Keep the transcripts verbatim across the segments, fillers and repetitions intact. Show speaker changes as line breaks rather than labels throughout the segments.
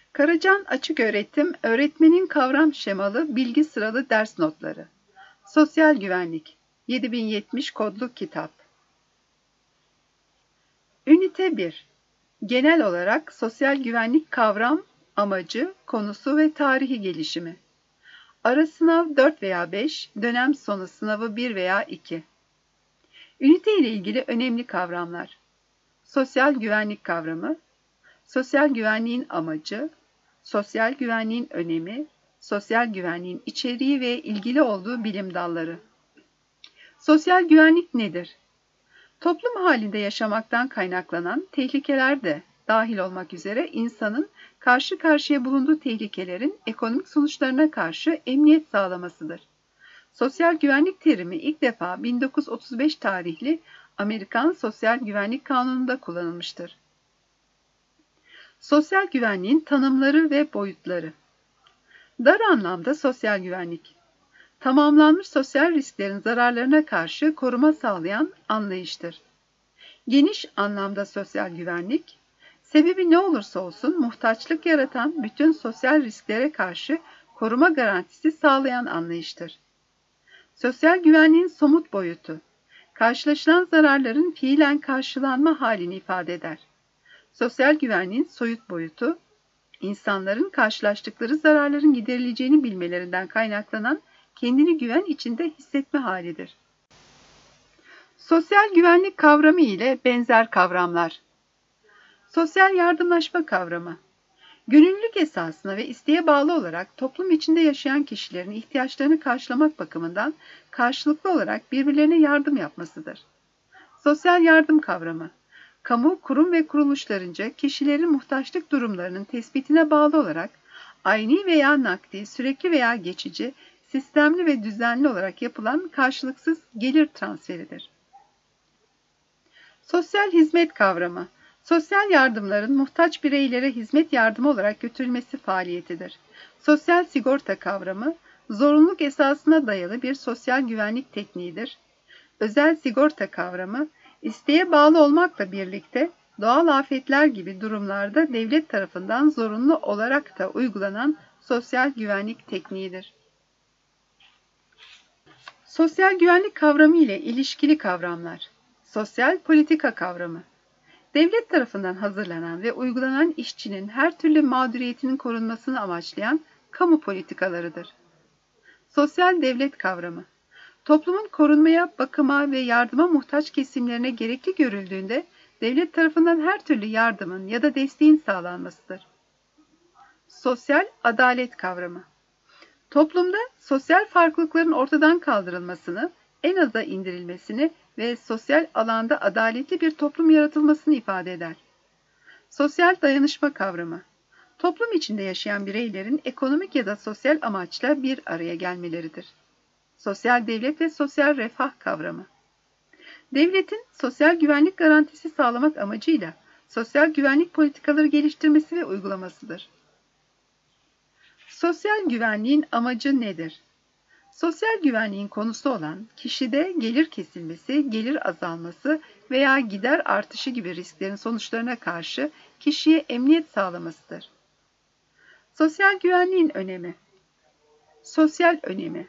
Karacan Açıköğretim Öğretmenin Kavram Şemalı Bilgi Sıralı Ders Notları Sosyal Güvenlik yedi bin yetmiş Kodlu Kitap Ünite bir Genel olarak sosyal güvenlik kavram, amacı, konusu ve tarihi gelişimi. Ara sınav dört veya beş, dönem sonu sınavı bir veya iki. Ünite ile ilgili önemli kavramlar. Sosyal güvenlik kavramı, sosyal güvenliğin amacı, sosyal güvenliğin önemi, sosyal güvenliğin içeriği ve ilgili olduğu bilim dalları. Sosyal güvenlik nedir? Toplum halinde yaşamaktan kaynaklanan tehlikeler de dahil olmak üzere insanın karşı karşıya bulunduğu tehlikelerin ekonomik sonuçlarına karşı emniyet sağlamasıdır. Sosyal güvenlik terimi ilk defa bin dokuz yüz otuz beş tarihli Amerikan Sosyal Güvenlik Kanunu'nda kullanılmıştır. Sosyal güvenliğin tanımları ve boyutları. Dar anlamda sosyal güvenlik, tamamlanmış sosyal risklerin zararlarına karşı koruma sağlayan anlayıştır. Geniş anlamda sosyal güvenlik, sebebi ne olursa olsun muhtaçlık yaratan bütün sosyal risklere karşı koruma garantisi sağlayan anlayıştır. Sosyal güvenliğin somut boyutu, karşılaşılan zararların fiilen karşılanma halini ifade eder. Sosyal güvenliğin soyut boyutu, insanların karşılaştıkları zararların giderileceğini bilmelerinden kaynaklanan kendini güven içinde hissetme halidir. Sosyal güvenlik kavramı ile benzer kavramlar. Sosyal yardımlaşma kavramı, gönüllülük esasına ve isteğe bağlı olarak toplum içinde yaşayan kişilerin ihtiyaçlarını karşılamak bakımından karşılıklı olarak birbirlerine yardım yapmasıdır. Sosyal yardım kavramı, kamu, kurum ve kuruluşlarınca kişilerin muhtaçlık durumlarının tespitine bağlı olarak ayni veya nakdi, sürekli veya geçici, sistemli ve düzenli olarak yapılan karşılıksız gelir transferidir. Sosyal hizmet kavramı, sosyal yardımların muhtaç bireylere hizmet yardımı olarak götürülmesi faaliyetidir. Sosyal sigorta kavramı, zorunluluk esasına dayalı bir sosyal güvenlik tekniğidir. Özel sigorta kavramı, isteğe bağlı olmakla birlikte doğal afetler gibi durumlarda devlet tarafından zorunlu olarak da uygulanan sosyal güvenlik tekniğidir. Sosyal güvenlik kavramı ile ilişkili kavramlar. Sosyal politika kavramı, devlet tarafından hazırlanan ve uygulanan işçinin her türlü mağduriyetinin korunmasını amaçlayan kamu politikalarıdır. Sosyal devlet kavramı, toplumun korunmaya, bakıma ve yardıma muhtaç kesimlerine gerekli görüldüğünde devlet tarafından her türlü yardımın ya da desteğin sağlanmasıdır. Sosyal adalet kavramı, toplumda sosyal farklılıkların ortadan kaldırılmasını, en aza indirilmesini ve sosyal alanda adaletli bir toplum yaratılmasını ifade eder. Sosyal dayanışma kavramı, toplum içinde yaşayan bireylerin ekonomik ya da sosyal amaçla bir araya gelmeleridir. Sosyal devlet ve sosyal refah kavramı, devletin sosyal güvenlik garantisi sağlamak amacıyla sosyal güvenlik politikaları geliştirmesi ve uygulamasıdır. Sosyal güvenliğin amacı nedir? Sosyal güvenliğin konusu olan kişide gelir kesilmesi, gelir azalması veya gider artışı gibi risklerin sonuçlarına karşı kişiye emniyet sağlamasıdır. Sosyal güvenliğin önemi. Sosyal önemi.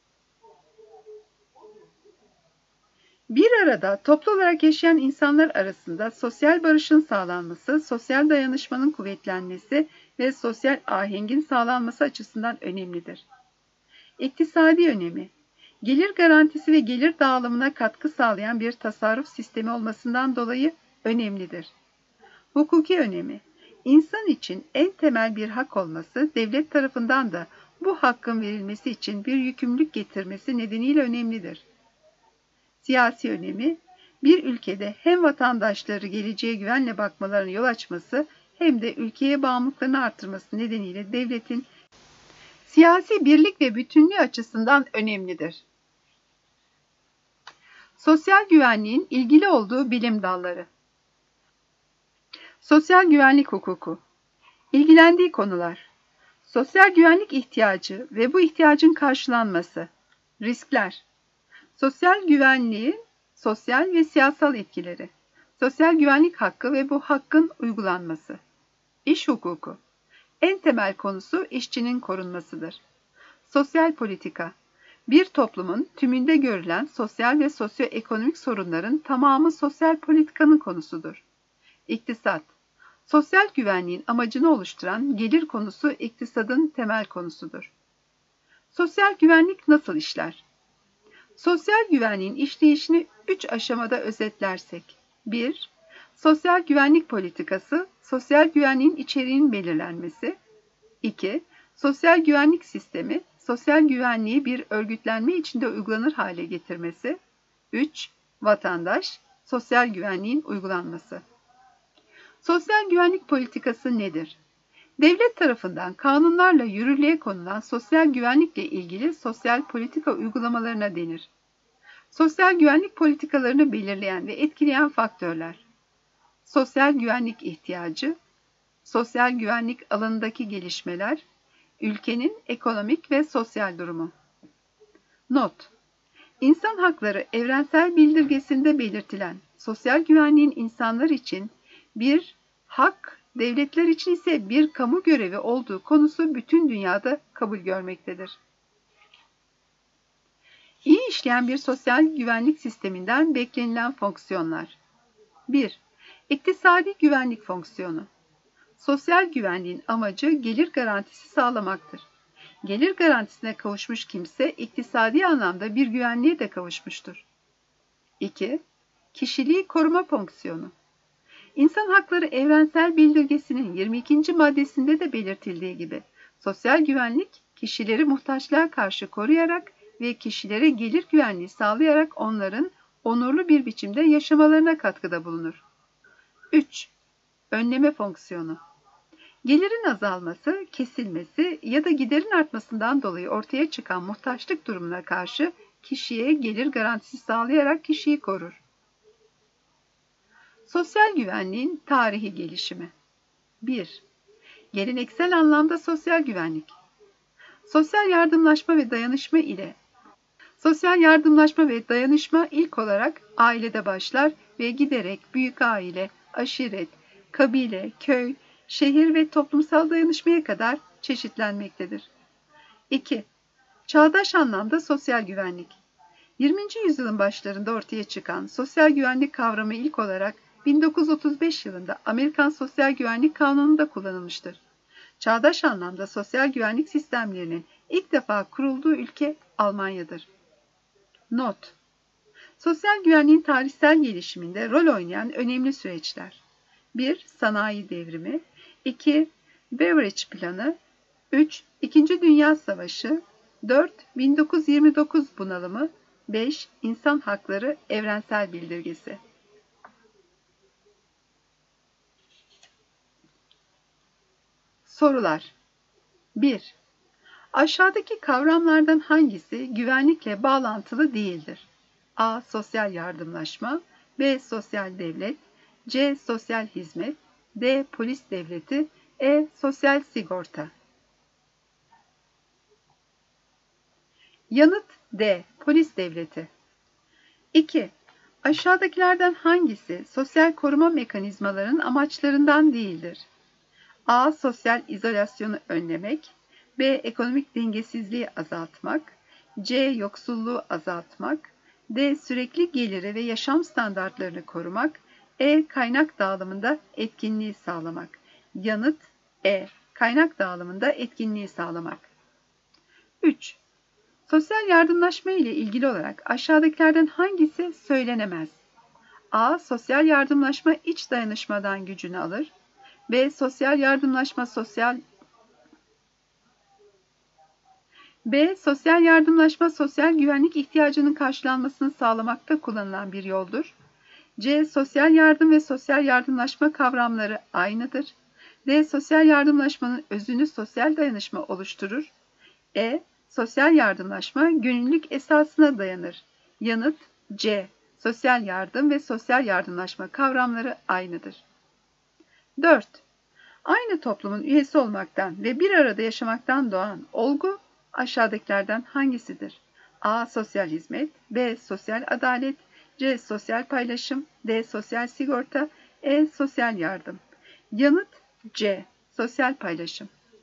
Bir arada toplu olarak yaşayan insanlar arasında sosyal barışın sağlanması, sosyal dayanışmanın kuvvetlenmesi ve sosyal ahengin sağlanması açısından önemlidir. İktisadi önemi, gelir garantisi ve gelir dağılımına katkı sağlayan bir tasarruf sistemi olmasından dolayı önemlidir. Hukuki önemi, insan için en temel bir hak olması, devlet tarafından da bu hakkın verilmesi için bir yükümlülük getirmesi nedeniyle önemlidir. Siyasi önemi, bir ülkede hem vatandaşları geleceğe güvenle bakmalarına yol açması hem de ülkeye bağımlılıklarını artırması nedeniyle devletin siyasi birlik ve bütünlüğü açısından önemlidir. Sosyal güvenliğin ilgili olduğu bilim dalları. Sosyal güvenlik hukuku. İlgilendiği konular. Sosyal güvenlik ihtiyacı ve bu ihtiyacın karşılanması. Riskler. Sosyal güvenliğin sosyal ve siyasal etkileri. Sosyal güvenlik hakkı ve bu hakkın uygulanması. İş hukuku. En temel konusu işçinin korunmasıdır. Sosyal politika, bir toplumun tümünde görülen sosyal ve sosyoekonomik sorunların tamamı sosyal politikanın konusudur. İktisat, sosyal güvenliğin amacını oluşturan gelir konusu iktisadın temel konusudur. Sosyal güvenlik nasıl işler? Sosyal güvenliğin işleyişini üç aşamada özetlersek. bir. Sosyal güvenlik politikası, sosyal güvenliğin içeriğinin belirlenmesi. iki. Sosyal güvenlik sistemi, sosyal güvenliği bir örgütlenme içinde uygulanır hale getirmesi. üç. Vatandaş, sosyal güvenliğin uygulanması. Sosyal güvenlik politikası nedir? Devlet tarafından kanunlarla yürürlüğe konulan sosyal güvenlikle ilgili sosyal politika uygulamalarına denir. Sosyal güvenlik politikalarını belirleyen ve etkileyen faktörler: sosyal güvenlik ihtiyacı, sosyal güvenlik alanındaki gelişmeler, ülkenin ekonomik ve sosyal durumu. Not: İnsan Hakları Evrensel Bildirgesi'nde belirtilen sosyal güvenliğin insanlar için bir hak, devletler için ise bir kamu görevi olduğu konusu bütün dünyada kabul görmektedir. İyi işleyen bir sosyal güvenlik sisteminden beklenilen fonksiyonlar. bir. İktisadi güvenlik fonksiyonu. Sosyal güvenliğin amacı gelir garantisi sağlamaktır. Gelir garantisine kavuşmuş kimse iktisadi anlamda bir güvenliğe de kavuşmuştur. iki. Kişiliği koruma fonksiyonu. İnsan Hakları Evrensel Bildirgesi'nin yirmi ikinci maddesinde de belirtildiği gibi, sosyal güvenlik kişileri muhtaçlığa karşı koruyarak ve kişilere gelir güvenliği sağlayarak onların onurlu bir biçimde yaşamalarına katkıda bulunur. üç. Önleme fonksiyonu. Gelirin azalması, kesilmesi ya da giderin artmasından dolayı ortaya çıkan muhtaçlık durumuna karşı kişiye gelir garantisi sağlayarak kişiyi korur. Sosyal güvenliğin tarihi gelişimi. bir. Geleneksel anlamda sosyal güvenlik. Sosyal yardımlaşma ve dayanışma ile Sosyal yardımlaşma ve dayanışma ilk olarak ailede başlar ve giderek büyük aile, aşiret, kabile, köy, şehir ve toplumsal dayanışmaya kadar çeşitlenmektedir. iki. Çağdaş anlamda sosyal güvenlik. yirminci yüzyılın başlarında ortaya çıkan sosyal güvenlik kavramı ilk olarak bin dokuz yüz otuz beş yılında Amerikan Sosyal Güvenlik Kanunu'nda kullanılmıştır. Çağdaş anlamda sosyal güvenlik sistemlerinin ilk defa kurulduğu ülke Almanya'dır. Not: Sosyal güvenliğin tarihsel gelişiminde rol oynayan önemli süreçler: bir. Sanayi devrimi, iki. Beveridge Planı, üç. İkinci Dünya Savaşı, dört. bin dokuz yüz yirmi dokuz bunalımı, beş. İnsan Hakları Evrensel Bildirgesi. Sorular: bir. Aşağıdaki kavramlardan hangisi güvenlikle bağlantılı değildir? A. Sosyal yardımlaşma, B. Sosyal devlet, C. Sosyal hizmet, D. Polis devleti, E. Sosyal sigorta. Yanıt D. Polis devleti. iki. Aşağıdakilerden hangisi sosyal koruma mekanizmalarının amaçlarından değildir? A. Sosyal izolasyonu önlemek, B. Ekonomik dengesizliği azaltmak, C. Yoksulluğu azaltmak, D. Sürekli geliri ve yaşam standartlarını korumak, E. Kaynak dağılımında etkinliği sağlamak. Yanıt E. Kaynak dağılımında etkinliği sağlamak. üç. Sosyal yardımlaşma ile ilgili olarak aşağıdakilerden hangisi söylenemez? A. Sosyal yardımlaşma iç dayanışmadan gücünü alır. B. Sosyal yardımlaşma sosyal B. Sosyal yardımlaşma sosyal güvenlik ihtiyacının karşılanmasını sağlamakta kullanılan bir yoldur. C. Sosyal yardım ve sosyal yardımlaşma kavramları aynıdır. D. Sosyal yardımlaşmanın özünü sosyal dayanışma oluşturur. E. Sosyal yardımlaşma gönüllülük esasına dayanır. Yanıt C. Sosyal yardım ve sosyal yardımlaşma kavramları aynıdır. dört. Aynı toplumun üyesi olmaktan ve bir arada yaşamaktan doğan olgu aşağıdakilerden hangisidir? A. Sosyal hizmet, B. Sosyal adalet, C. Sosyal paylaşım, D. Sosyal sigorta, E. Sosyal yardım. Yanıt C. Sosyal paylaşım.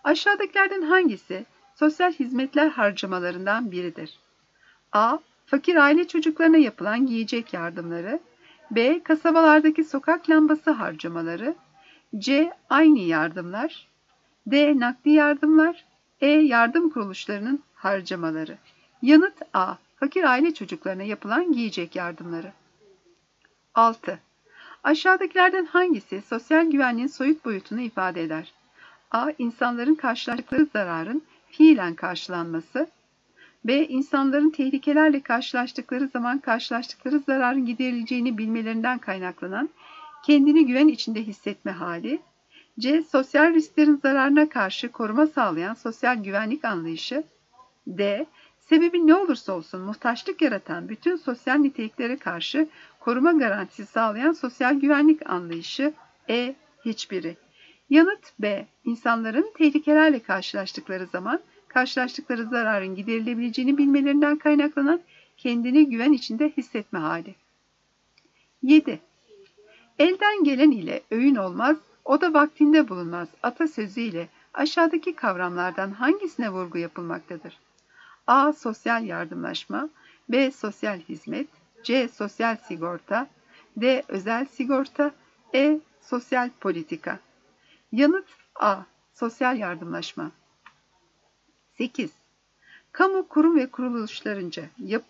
Aşağıdakilerden hangisi sosyal hizmetler harcamalarından biridir? A. Fakir aile çocuklarına yapılan giyecek yardımları. B. Kasabalardaki sokak lambası harcamaları. C. Aynı yardımlar. D. Nakdi yardımlar. E. Yardım kuruluşlarının harcamaları. Yanıt A. Fakir aile çocuklarına yapılan giyecek yardımları. altı. Aşağıdakilerden hangisi sosyal güvenliğin soyut boyutunu ifade eder? A. İnsanların karşılaştıkları zararın fiilen karşılanması. B. İnsanların tehlikelerle karşılaştıkları zaman karşılaştıkları zararın giderileceğini bilmelerinden kaynaklanan kendini güven içinde hissetme hali. C. Sosyal risklerin zararına karşı koruma sağlayan sosyal güvenlik anlayışı. D. Sebebi ne olursa olsun muhtaçlık yaratan bütün sosyal niteliklere karşı koruma garantisi sağlayan sosyal güvenlik anlayışı. E. Hiçbiri. Yanıt B. İnsanların tehlikelerle karşılaştıkları zaman karşılaştıkları zararın giderilebileceğini bilmelerinden kaynaklanan kendini güven içinde hissetme hali. yedi. Elden gelen ile öğün olmaz, o da vaktinde bulunmaz atasözüyle aşağıdaki kavramlardan hangisine vurgu yapılmaktadır? A. Sosyal yardımlaşma. B. Sosyal hizmet. C. Sosyal sigorta. D. Özel sigorta. E. Sosyal politika. Yanıt A. Sosyal yardımlaşma. sekiz. Kamu kurum ve kuruluşlarınca yap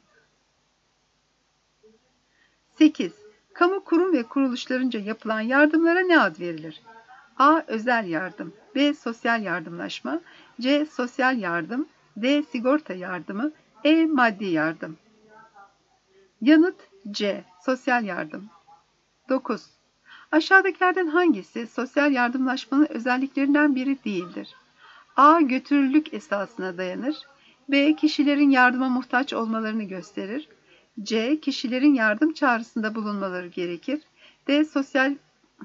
sekiz. Kamu kurum ve kuruluşlarınca yapılan yardımlara ne ad verilir? A. Özel yardım. B. Sosyal yardımlaşma. C. Sosyal yardım. D. Sigorta yardımı. E. Maddi yardım. Yanıt C. Sosyal yardım. dokuz. Aşağıdakilerden hangisi sosyal yardımlaşmanın özelliklerinden biri değildir? A. Götürülülük esasına dayanır. B. Kişilerin yardıma muhtaç olmalarını gösterir. C. Kişilerin yardım çağrısında bulunmaları gerekir. D. Sosyal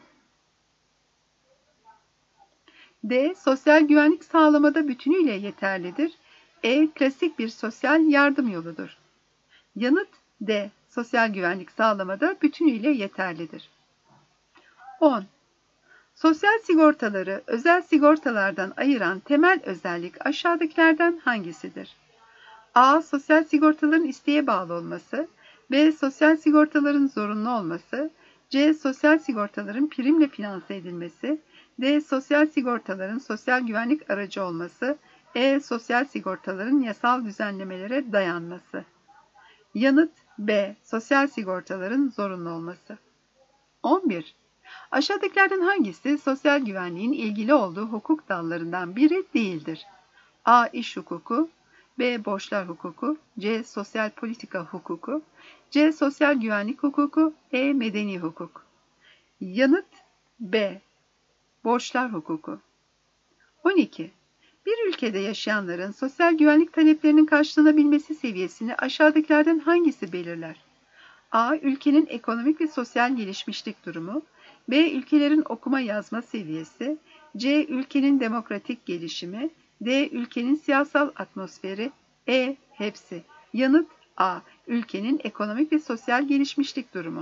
D. Sosyal güvenlik sağlamada bütünüyle yeterlidir. E. Klasik bir sosyal yardım yoludur. Yanıt D. Sosyal güvenlik sağlamada bütünüyle yeterlidir. on. Sosyal sigortaları özel sigortalardan ayıran temel özellik aşağıdakilerden hangisidir? A. Sosyal sigortaların isteğe bağlı olması. B. Sosyal sigortaların zorunlu olması. C. Sosyal sigortaların primle finanse edilmesi. D. Sosyal sigortaların sosyal güvenlik aracı olması. E. Sosyal sigortaların yasal düzenlemelere dayanması. Yanıt B. Sosyal sigortaların zorunlu olması. on bir. Aşağıdakilerden hangisi sosyal güvenliğin ilgili olduğu hukuk dallarından biri değildir? A. İş hukuku. B. Borçlar hukuku. C. Sosyal politika hukuku. C. Sosyal güvenlik hukuku. E. Medeni hukuk. Yanıt B. Borçlar hukuku. on iki. Bir ülkede yaşayanların sosyal güvenlik taleplerinin karşılanabilmesi seviyesini aşağıdakilerden hangisi belirler? A. Ülkenin ekonomik ve sosyal gelişmişlik durumu. B. Ülkelerin okuma yazma seviyesi. C. Ülkenin demokratik gelişimi. D. Ülkenin siyasal atmosferi. E. Hepsi. Yanıt A. Ülkenin ekonomik ve sosyal gelişmişlik durumu.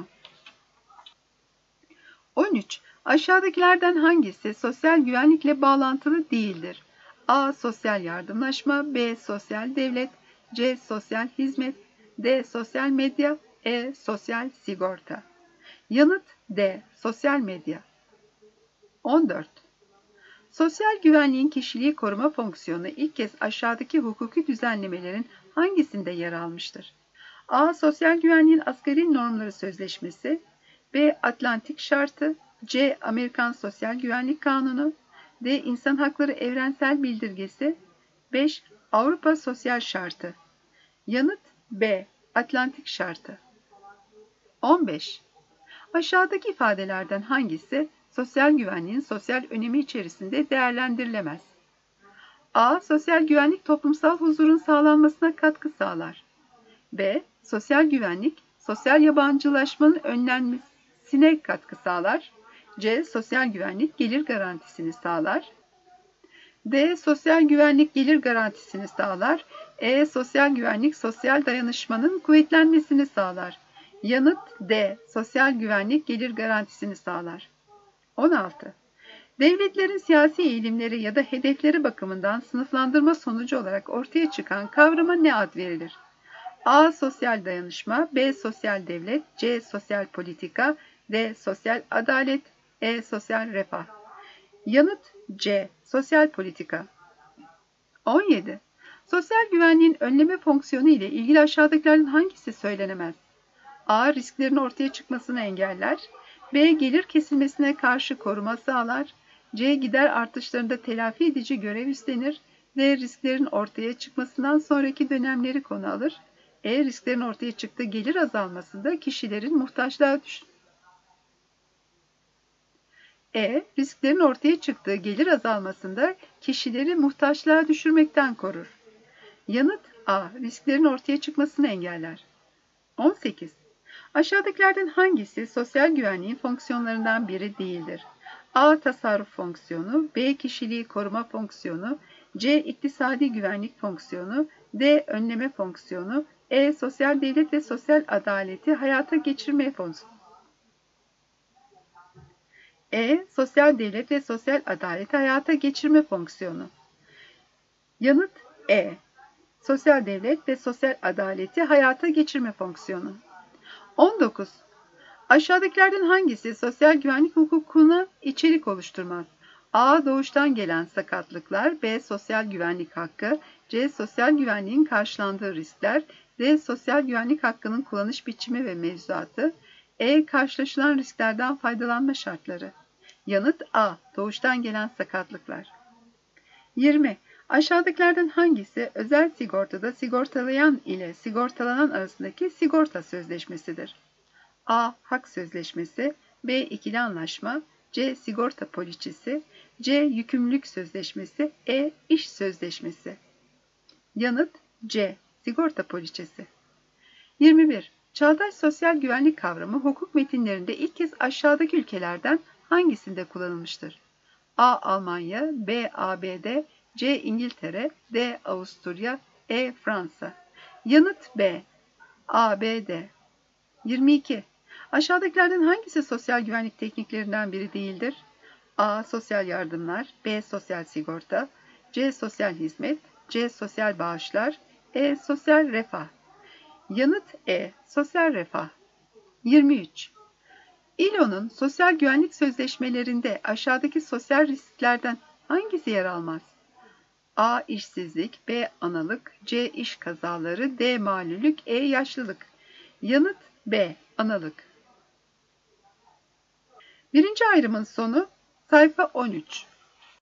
on üç. Aşağıdakilerden hangisi sosyal güvenlikle bağlantılı değildir? A. Sosyal yardımlaşma. B. Sosyal devlet. C. Sosyal hizmet. D. Sosyal medya. E. Sosyal sigorta. Yanıt D. Sosyal medya. on dört. Sosyal güvenliğin kişiliği koruma fonksiyonu ilk kez aşağıdaki hukuki düzenlemelerin hangisinde yer almıştır? A. Sosyal güvenliğin asgari normları sözleşmesi. B. Atlantik Şartı. C. Amerikan Sosyal Güvenlik Kanunu. D. İnsan Hakları Evrensel Bildirgesi. beş. Avrupa Sosyal Şartı. Yanıt B. Atlantik Şartı. on beş. Aşağıdaki ifadelerden hangisi sosyal güvenliğin sosyal önemi içerisinde değerlendirilemez? A. Sosyal güvenlik toplumsal huzurun sağlanmasına katkı sağlar. B. Sosyal güvenlik sosyal yabancılaşmanın önlenmesine katkı sağlar. C. Sosyal güvenlik gelir garantisini sağlar. D. Sosyal güvenlik gelir garantisini sağlar. E. Sosyal güvenlik sosyal dayanışmanın kuvvetlenmesini sağlar. Yanıt D. Sosyal güvenlik gelir garantisini sağlar. on altı. Devletlerin siyasi eğilimleri ya da hedefleri bakımından sınıflandırma sonucu olarak ortaya çıkan kavrama ne ad verilir? A. Sosyal dayanışma, B. Sosyal devlet, C. Sosyal politika, D. Sosyal adalet, E. Sosyal refah. Yanıt C. Sosyal politika. on yedi. Sosyal güvenliğin önleme fonksiyonu ile ilgili aşağıdakilerden hangisi söylenemez? A. Risklerin ortaya çıkmasını engeller. B. Gelir kesilmesine karşı koruma sağlar. C. Gider artışlarında telafi edici görev üstlenir. D. Risklerin ortaya çıkmasından sonraki dönemleri konu alır. E. Risklerin ortaya çıktığı gelir azalmasında kişilerin muhtaçlığa düş E. Risklerin ortaya çıktığı gelir azalmasında kişileri muhtaçlığa düşürmekten korur. Yanıt A. Risklerin ortaya çıkmasını engeller. on sekiz. Aşağıdakilerden hangisi sosyal güvenliğin fonksiyonlarından biri değildir? A. Tasarruf fonksiyonu, B. Kişiliği koruma fonksiyonu, C. İktisadi güvenlik fonksiyonu, D. Önleme fonksiyonu, E. Sosyal devlet ve sosyal adaleti hayata geçirme fonksiyonu. E. Sosyal devlet ve sosyal adaleti hayata geçirme fonksiyonu. Yanıt E. Sosyal devlet ve sosyal adaleti hayata geçirme fonksiyonu. on dokuz. Aşağıdakilerden hangisi sosyal güvenlik hukukuna içerik oluşturmaz? A. Doğuştan gelen sakatlıklar, B. Sosyal güvenlik hakkı, C. Sosyal güvenliğin karşılandığı riskler, D. Sosyal güvenlik hakkının kullanış biçimi ve mevzuatı, E. Karşılaşılan risklerden faydalanma şartları. Yanıt A. Doğuştan gelen sakatlıklar. yirmi. Aşağıdakilerden hangisi özel sigortada sigortalayan ile sigortalanan arasındaki sigorta sözleşmesidir? A. Hak sözleşmesi, B. İkili anlaşma, C. Sigorta poliçesi, C. Yükümlülük sözleşmesi, E. İş sözleşmesi. Yanıt C. Sigorta poliçesi. yirmi bir. Çağdaş sosyal güvenlik kavramı hukuk metinlerinde ilk kez aşağıdaki ülkelerden hangisinde kullanılmıştır? A. Almanya, B. A B D, C. İngiltere, D. Avusturya, E. Fransa. Yanıt B. A B D. yirmi iki. Aşağıdakilerden hangisi sosyal güvenlik tekniklerinden biri değildir? A. Sosyal yardımlar, B. Sosyal sigorta, C. Sosyal hizmet, C. Sosyal bağışlar, E. Sosyal refah. Yanıt E. Sosyal refah. yirmi üç. İ L O'nun sosyal güvenlik sözleşmelerinde aşağıdaki sosyal risklerden hangisi yer almaz? A. İşsizlik, B. Analık, C. İş kazaları, D. Malulük, E. Yaşlılık. Yanıt B. Analık. Birinci ayrımın sonu sayfa on üç.